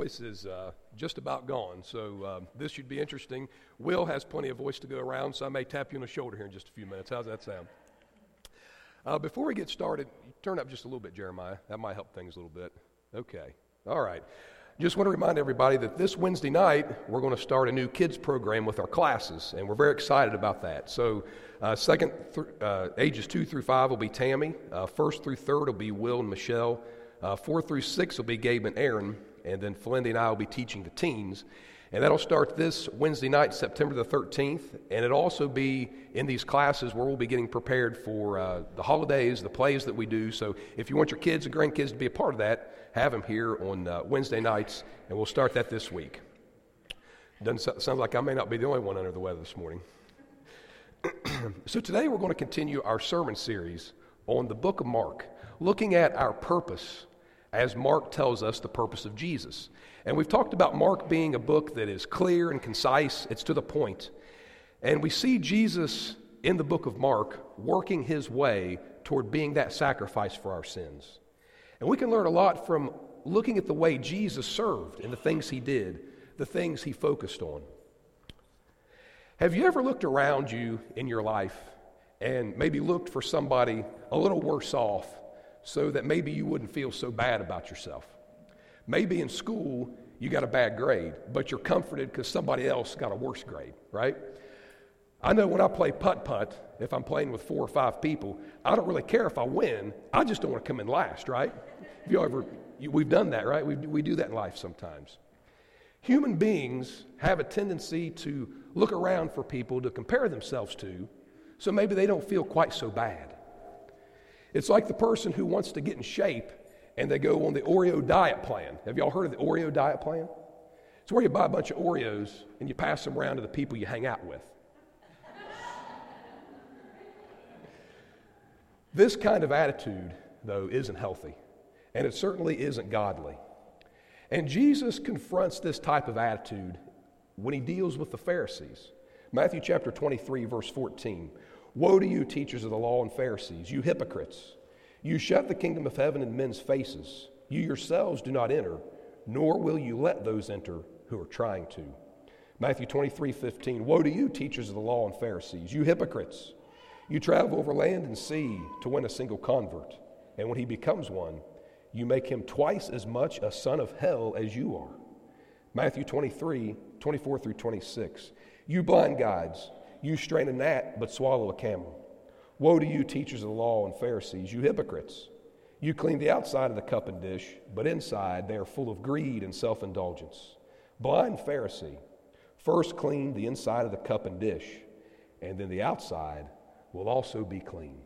voice is just about gone, so this should be interesting. Will has plenty of voice to go around, so I may tap you on the shoulder here in just a few minutes. How's that sound? Before we get started, turn up just a little bit, Jeremiah. That might help things a little bit. Okay. All right. Just want to remind everybody that this Wednesday night, we're going to start a new kids program with our classes, and we're very excited about that. So ages 2 through 5 will be Tammy. 1st through 3rd will be Will and Michelle. 4 through 6 will be Gabe and Aaron, and then Felinda and I will be teaching the teens. And that'll start this Wednesday night, September the 13th, and it'll also be in these classes where we'll be getting prepared for the holidays, the plays that we do. So if you want your kids and grandkids to be a part of that, have them here on Wednesday nights, and we'll start that this week. Sounds like I may not be the only one under the weather this morning. So today we're going to continue our sermon series on the book of Mark, looking at our purpose as Mark tells us the purpose of Jesus. And we've talked about Mark being a book that is clear and concise, it's to the point. And we see Jesus in the book of Mark working his way toward being that sacrifice for our sins. And we can learn a lot from looking at the way Jesus served and the things he did, the things he focused on. Have you ever looked around you in your life and maybe looked for somebody a little worse off so that maybe you wouldn't feel so bad about yourself? Maybe in school you got a bad grade, but you're comforted because somebody else got a worse grade, right? I know when I play putt-putt, if I'm playing with 4 or 5 people, I don't really care if I win. I just don't want to come in last, right? We've done that, right? We do that in life sometimes. Human beings have a tendency to look around for people to compare themselves to, so maybe they don't feel quite so bad. It's like the person who wants to get in shape and they go on the Oreo diet plan. Have y'all heard of the Oreo diet plan? It's where you buy a bunch of Oreos and you pass them around to the people you hang out with. This kind of attitude, though, isn't healthy, and it certainly isn't godly. And Jesus confronts this type of attitude when he deals with the Pharisees. Matthew chapter 23, verse 14. Woe to you, teachers of the law and Pharisees, you hypocrites! You shut the kingdom of heaven in men's faces. You yourselves do not enter, nor will you let those enter who are trying to. Matthew 23, 15. Woe to you, teachers of the law and Pharisees, you hypocrites! You travel over land and sea to win a single convert, and when he becomes one, you make him twice as much a son of hell as you are. Matthew 23, 24 through 26. You blind guides, you strain a gnat but swallow a camel. Woe to you, teachers of the law and Pharisees, you hypocrites! You clean the outside of the cup and dish, but inside they are full of greed and self-indulgence. Blind Pharisee, first clean the inside of the cup and dish, and then the outside will also be clean.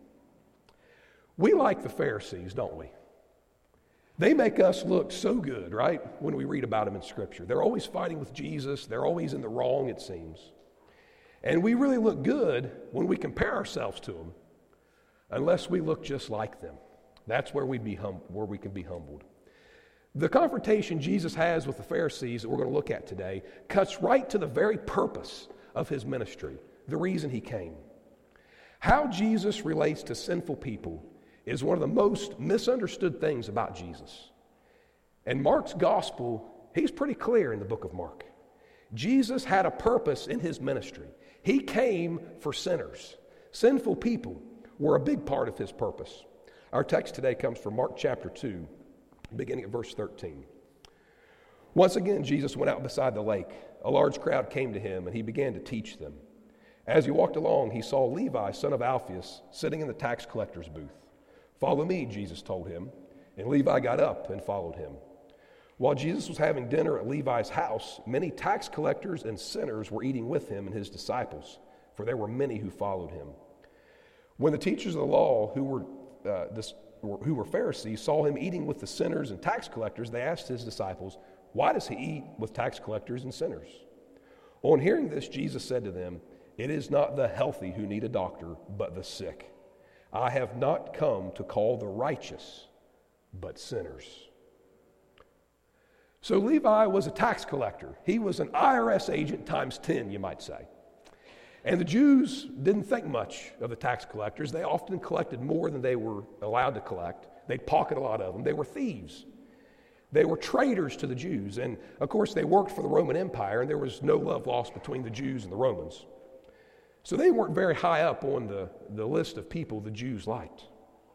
We like the Pharisees, don't we? They make us look so good, right, when we read about them in Scripture. They're always fighting with Jesus. They're always in the wrong, it seems. And we really look good when we compare ourselves to them, unless we look just like them. That's where we can be humbled. The confrontation Jesus has with the Pharisees that we're going to look at today cuts right to the very purpose of his ministry, the reason he came. How Jesus relates to sinful people is one of the most misunderstood things about Jesus. And Mark's gospel, he's pretty clear in the book of Mark. Jesus had a purpose in his ministry. He came for sinners. Sinful people were a big part of his purpose. Our text today comes from Mark chapter 2, beginning at verse 13. Once again, Jesus went out beside the lake. A large crowd came to him, and he began to teach them. As he walked along, he saw Levi, son of Alphaeus, sitting in the tax collector's booth. Follow me, Jesus told him, and Levi got up and followed him. While Jesus was having dinner at Levi's house, many tax collectors and sinners were eating with him and his disciples, for there were many who followed him. When the teachers of the law, who were Pharisees, saw him eating with the sinners and tax collectors, they asked his disciples, "Why does he eat with tax collectors and sinners?" On hearing this, Jesus said to them, "It is not the healthy who need a doctor, but the sick. I have not come to call the righteous, but sinners." So Levi was a tax collector. He was an IRS agent times 10, you might say. And the Jews didn't think much of the tax collectors. They often collected more than they were allowed to collect. They'd pocket a lot of them. They were thieves. They were traitors to the Jews. And, of course, they worked for the Roman Empire, and there was no love lost between the Jews and the Romans. So they weren't very high up on the list of people the Jews liked.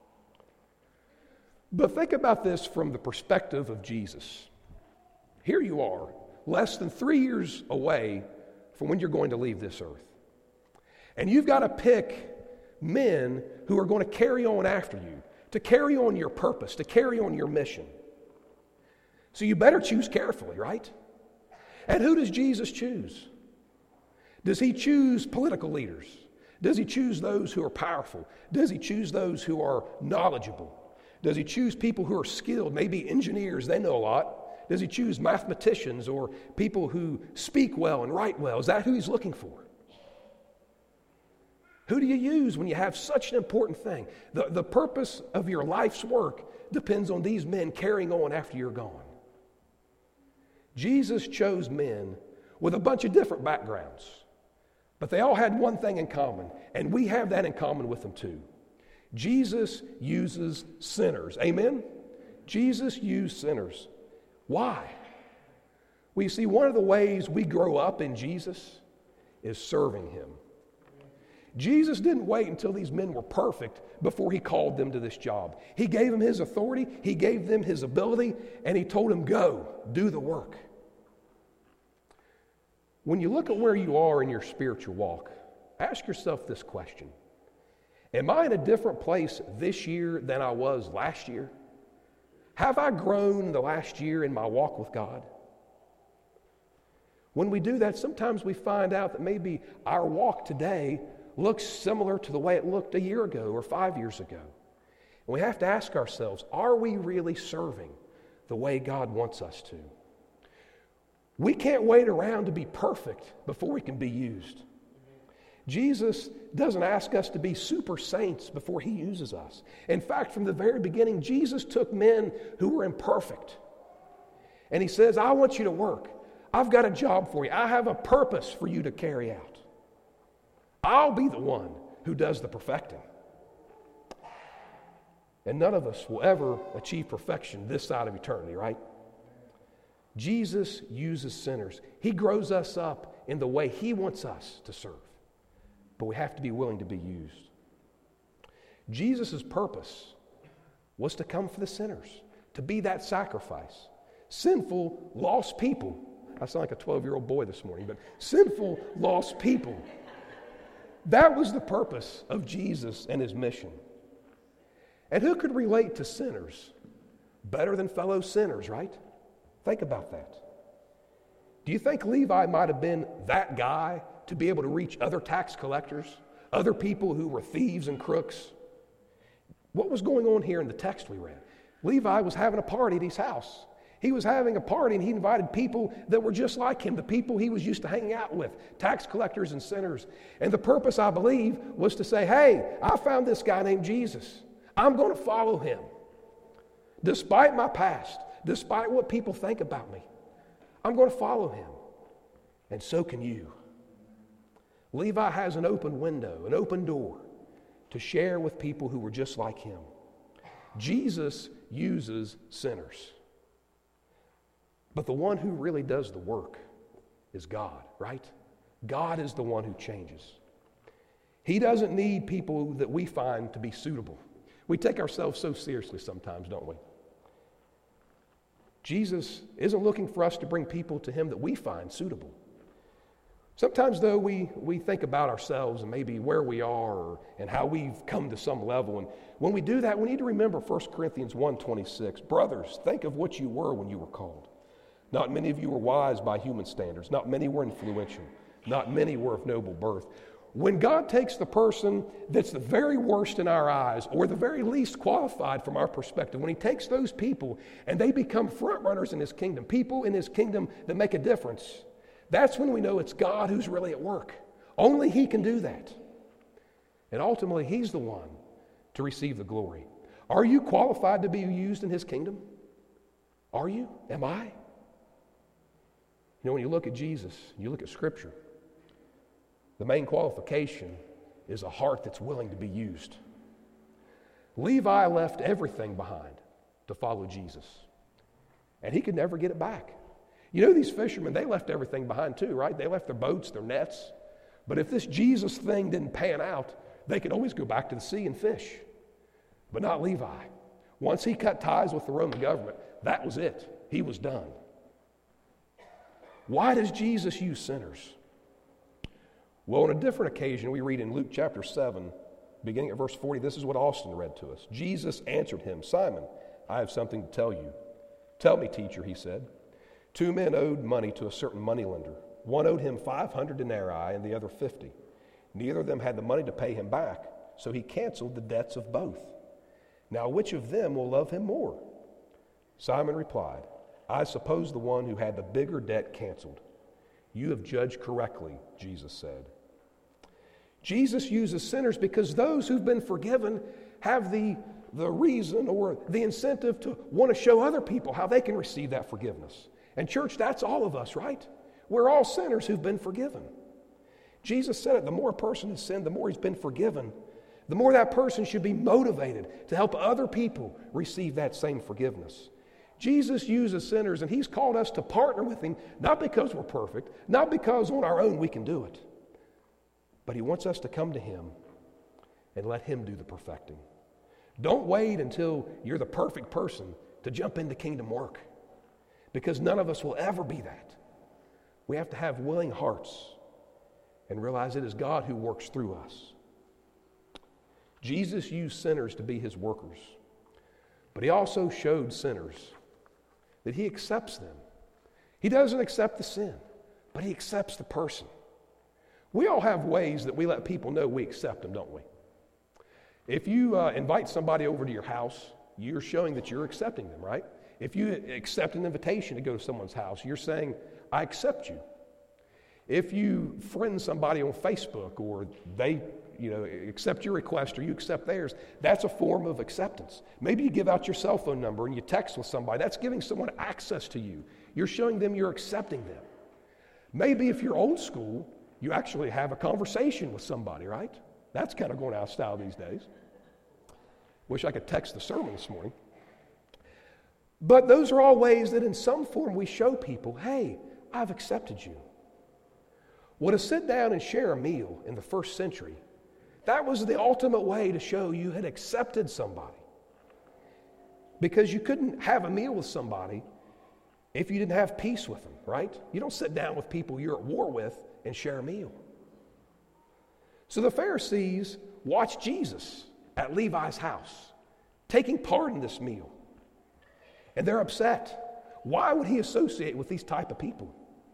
But think about this from the perspective of Jesus. Here you are, less than 3 years away from when you're going to leave this earth. And you've got to pick men who are going to carry on after you, to carry on your purpose, to carry on your mission. So you better choose carefully, right? And who does Jesus choose? Does he choose political leaders? Does he choose those who are powerful? Does he choose those who are knowledgeable? Does he choose people who are skilled, maybe engineers, they know a lot? Does he choose mathematicians or people who speak well and write well? Is that who he's looking for? Who do you use when you have such an important thing? The purpose of your life's work depends on these men carrying on after you're gone. Jesus chose men with a bunch of different backgrounds, but they all had one thing in common, and we have that in common with them too. Jesus uses sinners. Amen? Jesus used sinners. Why? Well, you see, one of the ways we grow up in Jesus is serving him. Jesus didn't wait until these men were perfect before he called them to this job. He gave them his authority, he gave them his ability, and he told them, go, do the work. When you look at where you are in your spiritual walk, ask yourself this question. Am I in a different place this year than I was last year? Have I grown the last year in my walk with God? When we do that, sometimes we find out that maybe our walk today looks similar to the way it looked a year ago or 5 years ago. And we have to ask ourselves, are we really serving the way God wants us to? We can't wait around to be perfect before we can be used. Jesus doesn't ask us to be super saints before he uses us. In fact, from the very beginning, Jesus took men who were imperfect. And he says, I want you to work. I've got a job for you. I have a purpose for you to carry out. I'll be the one who does the perfecting. And none of us will ever achieve perfection this side of eternity, right? Jesus uses sinners. He grows us up in the way he wants us to serve. But we have to be willing to be used. Jesus' purpose was to come for the sinners, to be that sacrifice. Sinful, lost people. I sound like a 12-year-old boy this morning, but sinful, lost people. That was the purpose of Jesus and his mission. And who could relate to sinners better than fellow sinners, right? Think about that. Do you think Levi might have been that guy to be able to reach other tax collectors, other people who were thieves and crooks? What was going on here in the text we read? Levi was having a party at his house. He was having a party and he invited people that were just like him, the people he was used to hanging out with, tax collectors and sinners. And the purpose, I believe, was to say, hey, I found this guy named Jesus. I'm going to follow him. Despite my past, despite what people think about me, I'm going to follow him. And so can you. Levi has an open window, an open door to share with people who were just like him. Jesus uses sinners. But the one who really does the work is God, right? God is the one who changes. He doesn't need people that we find to be suitable. We take ourselves so seriously sometimes, don't we? Jesus isn't looking for us to bring people to him that we find suitable. Sometimes, though, we think about ourselves and maybe where we are and how we've come to some level. And when we do that, we need to remember 1 Corinthians 1:26. Brothers, think of what you were when you were called. Not many of you were wise by human standards. Not many were influential. Not many were of noble birth. When God takes the person that's the very worst in our eyes or the very least qualified from our perspective, when he takes those people and they become front runners in his kingdom, people in his kingdom that make a difference, that's when we know it's God who's really at work. Only he can do that. And ultimately, he's the one to receive the glory. Are you qualified to be used in his kingdom? Are you? Am I? You know, when you look at Jesus, you look at Scripture, the main qualification is a heart that's willing to be used. Levi left everything behind to follow Jesus. and he could never get it back. You know, these fishermen, they left everything behind too, right? They left their boats, their nets. But if this Jesus thing didn't pan out, they could always go back to the sea and fish. But not Levi. Once he cut ties with the Roman government, that was it. He was done. Why does Jesus use sinners? Well, on a different occasion, we read in Luke chapter 7, beginning at verse 40, this is what Austin read to us. Jesus answered him, Simon, I have something to tell you. Tell me, teacher, he said. 2 men owed money to a certain moneylender. One owed him 500 denarii and the other 50. Neither of them had the money to pay him back, so he canceled the debts of both. Now, which of them will love him more? Simon replied, I suppose the one who had the bigger debt canceled. You have judged correctly, Jesus said. Jesus uses sinners because those who've been forgiven have the reason or the incentive to want to show other people how they can receive that forgiveness. And church, that's all of us, right? We're all sinners who've been forgiven. Jesus said it, the more a person has sinned, the more he's been forgiven, the more that person should be motivated to help other people receive that same forgiveness. Jesus uses sinners, and he's called us to partner with him, not because we're perfect, not because on our own we can do it, but he wants us to come to him and let him do the perfecting. Don't wait until you're the perfect person to jump into kingdom work, because none of us will ever be that. We have to have willing hearts and realize it is God who works through us. Jesus used sinners to be his workers, but he also showed sinners that he accepts them. He doesn't accept the sin, but he accepts the person. We all have ways that we let people know we accept them, don't we? If you invite somebody over to your house, you're showing that you're accepting them, right? If you accept an invitation to go to someone's house, you're saying, I accept you. If you friend somebody on Facebook or they accept your request or you accept theirs, that's a form of acceptance. Maybe you give out your cell phone number and you text with somebody. That's giving someone access to you. You're showing them you're accepting them. Maybe if you're old school, you actually have a conversation with somebody, right? That's kind of going out of style these days. Wish I could text the sermon this morning. But those are all ways that in some form we show people, hey, I've accepted you. Well, to sit down and share a meal in the first century, that was the ultimate way to show you had accepted somebody. Because you couldn't have a meal with somebody if you didn't have peace with them, right? You don't sit down with people you're at war with and share a meal. So the Pharisees watched Jesus at Levi's house, taking part in this meal. And they're upset. Why would he associate with these type of people?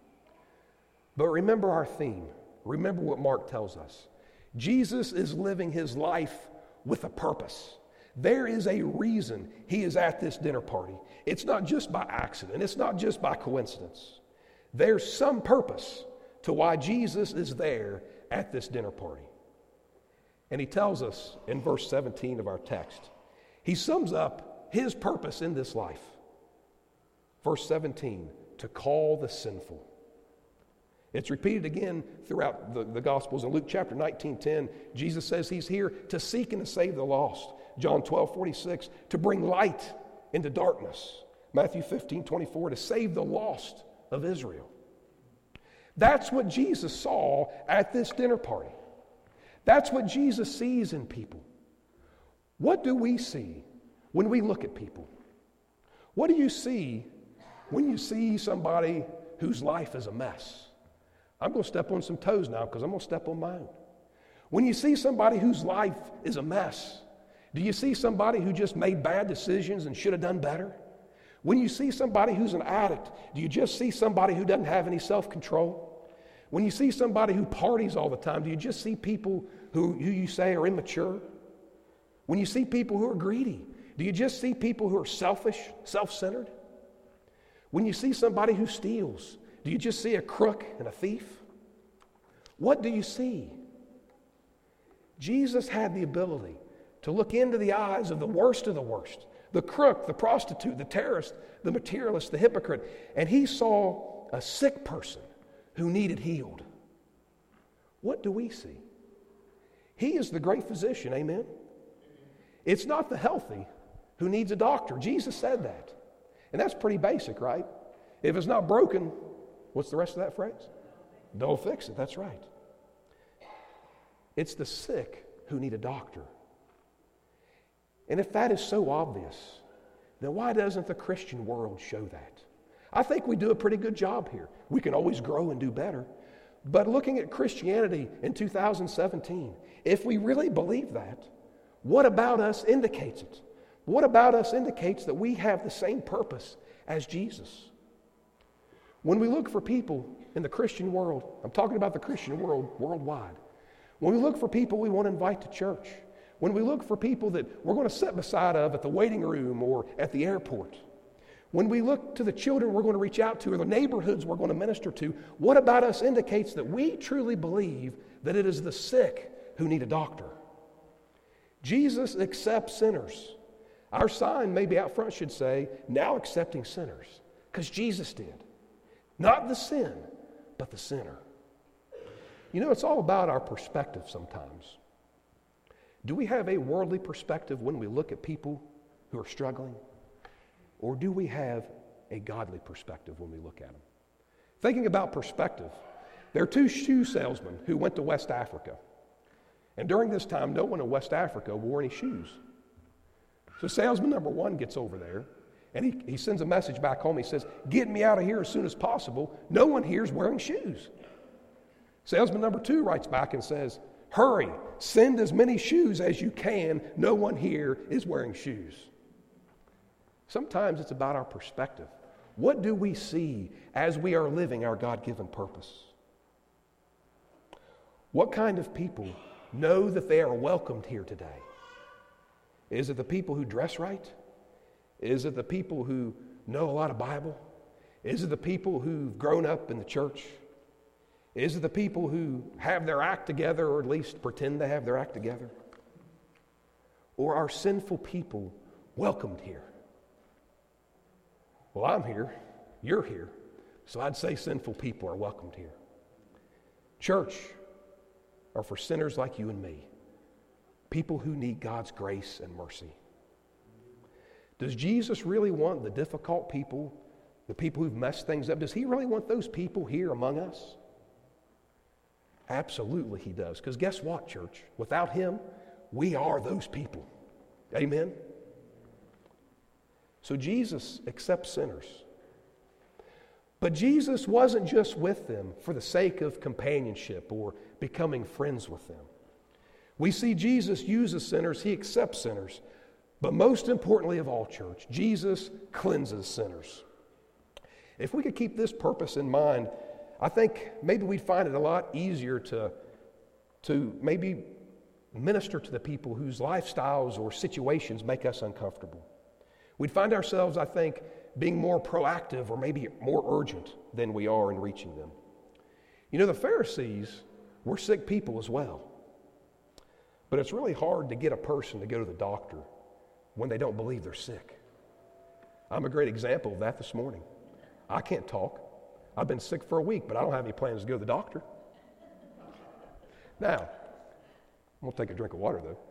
But remember our theme. Remember what Mark tells us. Jesus is living his life with a purpose. There is a reason he is at this dinner party. It's not just by accident. It's not just by coincidence. There's some purpose to why Jesus is there at this dinner party. And he tells us in verse 17 of our text, he sums up his purpose in this life. Verse 17, to call the sinful. It's repeated again throughout the Gospels. In Luke chapter 19:10, Jesus says he's here to seek and to save the lost. John 12:46, to bring light into darkness. Matthew 15:24, to save the lost of Israel. That's what Jesus saw at this dinner party. That's what Jesus sees in people. What do we see when we look at people? What do you see when you see somebody whose life is a mess? I'm going to step on some toes now because I'm going to step on my own. When you see somebody whose life is a mess, do you see somebody who just made bad decisions and should have done better? When you see somebody who's an addict, do you just see somebody who doesn't have any self-control? When you see somebody who parties all the time, do you just see people who you say are immature? When you see people who are greedy, do you just see people who are selfish, self-centered? When you see somebody who steals, do you just see a crook and a thief? What do you see? Jesus had the ability to look into the eyes of the worst, the crook, the prostitute, the terrorist, the materialist, the hypocrite, and he saw a sick person who needed healed. What do we see? He is the great physician, amen? It's not the healthy who needs a doctor. Jesus said that. And that's pretty basic, right? If it's not broken, what's the rest of that phrase? Don't fix it. That's right. It's the sick who need a doctor. And if that is so obvious, then why doesn't the Christian world show that? I think we do a pretty good job here. We can always grow and do better. But looking at Christianity in 2017, if we really believe that, what about us indicates it? What about us indicates that we have the same purpose as Jesus? When we look for people in the Christian world, I'm talking about the Christian world worldwide. When we look for people we want to invite to church, when we look for people that we're going to sit beside of at the waiting room or at the airport, when we look to the children we're going to reach out to or the neighborhoods we're going to minister to, what about us indicates that we truly believe that it is the sick who need a doctor? Jesus accepts sinners. Our sign maybe out front should say, now accepting sinners, because Jesus did. Not the sin, but the sinner. You know, it's all about our perspective sometimes. Do we have a worldly perspective when we look at people who are struggling? Or do we have a godly perspective when we look at them? Thinking about perspective, there are two shoe salesmen who went to West Africa. And during this time, no one in West Africa wore any shoes. So salesman number one gets over there, and he sends a message back home. He says, get me out of here as soon as possible. No one here is wearing shoes. Salesman number two writes back and says, hurry, send as many shoes as you can. No one here is wearing shoes. Sometimes it's about our perspective. What do we see as we are living our God-given purpose? What kind of people know that they are welcomed here today? Is it the people who dress right? Is it the people who know a lot of Bible? Is it the people who've grown up in the church? Is it the people who have their act together, or at least pretend to have their act together? Or are sinful people welcomed here? Well, I'm here, you're here, so I'd say sinful people are welcomed here. Church are for sinners like you and me, people who need God's grace and mercy. Does Jesus really want the difficult people, the people who've messed things up, does he really want those people here among us? Absolutely he does, because guess what, church? Without him, we are those people. Amen? So Jesus accepts sinners. But Jesus wasn't just with them for the sake of companionship or becoming friends with them. We see Jesus uses sinners, he accepts sinners. But most importantly of all, church, Jesus cleanses sinners. If we could keep this purpose in mind, I think maybe we'd find it a lot easier to maybe minister to the people whose lifestyles or situations make us uncomfortable. We'd find ourselves, I think, being more proactive or maybe more urgent than we are in reaching them. You know, the Pharisees were sick people as well. But it's really hard to get a person to go to the doctor when they don't believe they're sick. I'm a great example of that this morning. I can't talk. I've been sick for a week, but I don't have any plans to go to the doctor. Now, I'm going to take a drink of water, though.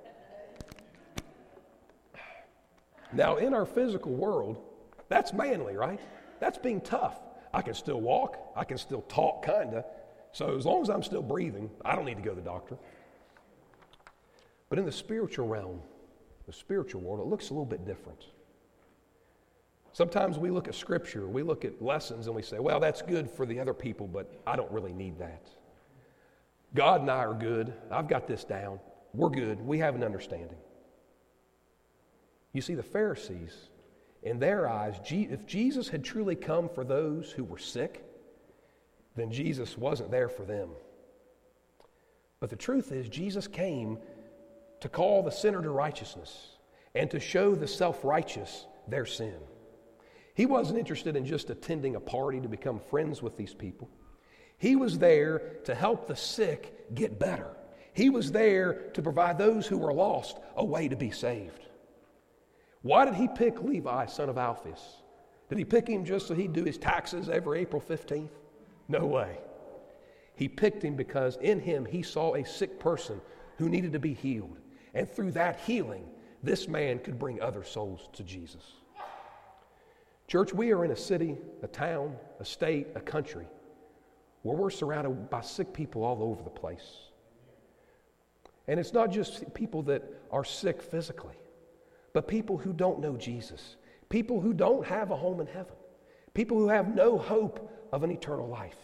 Now, in our physical world, that's manly, right? That's being tough. I can still walk. I can still talk, kind of. So as long as I'm still breathing, I don't need to go to the doctor. But in the spiritual realm, the spiritual world, it looks a little bit different. Sometimes we look at Scripture, we look at lessons, and we say, well, that's good for the other people, but I don't really need that. God and I are good. I've got this down. We're good. We have an understanding. You see, the Pharisees, in their eyes, if Jesus had truly come for those who were sick, then Jesus wasn't there for them. But the truth is, Jesus came to call the sinner to righteousness and to show the self-righteous their sin. He wasn't interested in just attending a party to become friends with these people. He was there to help the sick get better. He was there to provide those who were lost a way to be saved. Why did he pick Levi, son of Alphaeus? Did he pick him just so he'd do his taxes every April 15th? No way. He picked him because in him he saw a sick person who needed to be healed. And through that healing, this man could bring other souls to Jesus. Church, we are in a city, a town, a state, a country where we're surrounded by sick people all over the place. And it's not just people that are sick physically, but people who don't know Jesus, people who don't have a home in heaven, people who have no hope of an eternal life.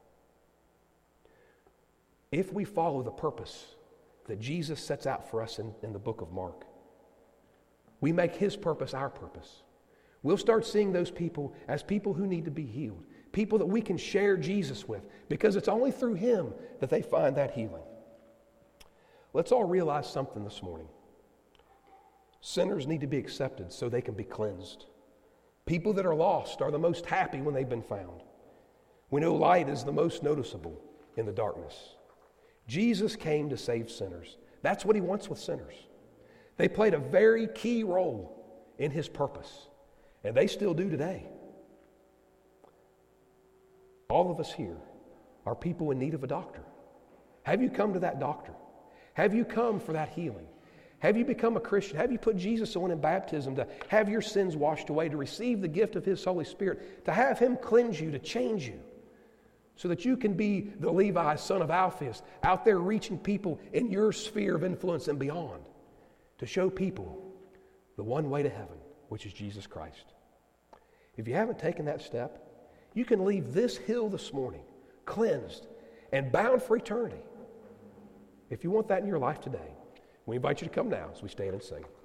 If we follow the purpose that Jesus sets out for us in the book of Mark, we make his purpose our purpose. We'll start seeing those people as people who need to be healed, people that we can share Jesus with, because it's only through him that they find that healing. Let's all realize something this morning. Sinners need to be accepted so they can be cleansed. People that are lost are the most happy when they've been found. We know light is the most noticeable in the darkness. Jesus came to save sinners. That's what he wants with sinners. They played a very key role in his purpose, and they still do today. All of us here are people in need of a doctor. Have you come to that doctor? Have you come for that healing? Have you become a Christian? Have you put Jesus on in baptism to have your sins washed away, to receive the gift of his Holy Spirit, to have him cleanse you, to change you, so that you can be the Levi, son of Alphaeus, out there reaching people in your sphere of influence and beyond, to show people the one way to heaven, which is Jesus Christ. If you haven't taken that step, you can leave this hill this morning cleansed and bound for eternity. If you want that in your life today, we invite you to come now as we stand and sing.